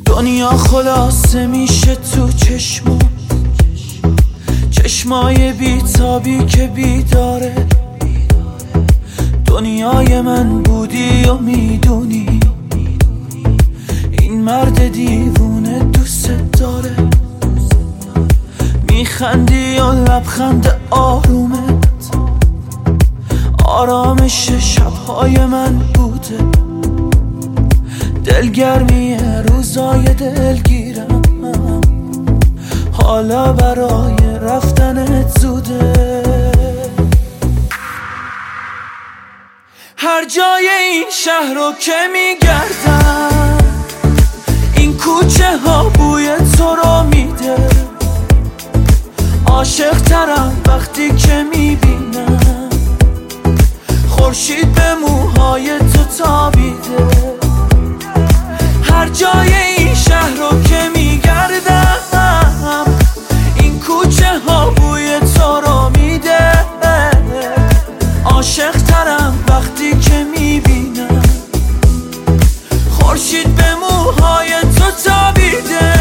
دنیا خلاصه میشه تو چشمای بیتابی که بیداره. دنیای من بودی و میدونی این مرد دیوونه دوست داره. میخندی و لبخند آرومت آرامش شبهای من بوده. دلگرمی روزای دلگیرم حالا برای رفتنت زوده. هر جای این شهر رو که میگردم این کوچه ها بوی تو رو میده. عاشق ترم وقتی که میبینم خورشید به موهای تو تابیده. هر جای این شهر رو که میگردم این کوچه ها بوی تو رو میده. عاشق ترم وقتی که میبینم خورشید به موهای تو تابیده.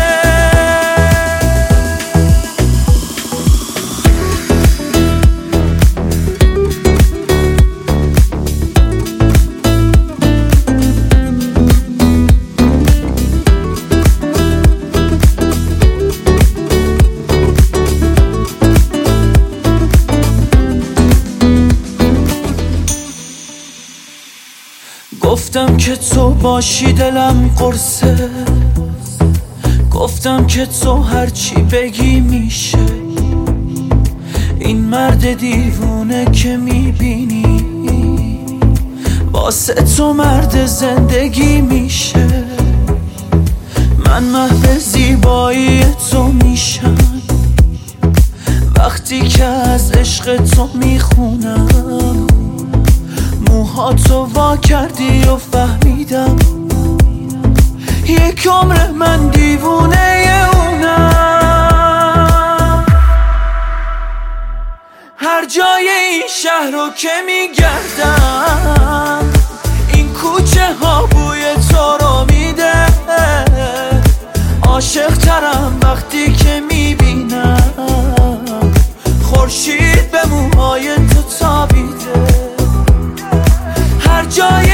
گفتم که تو باشی دلم قرصه. گفتم که تو هرچی بگی میشه. این مرد دیوونه که میبینی واسه تو مرد زندگی میشه. من محو زیبایی تو میشم وقتی که از عشق تو میخونم. موهاتو وا کردی و فهمیدم یک عمر من دیوونه اونم. هر جای این شهر رو که میگردم این کوچه ها بوی تو رو میده. عاشق ترم وقتی که میبینم خورشید به موهای تو تابیده. هر جای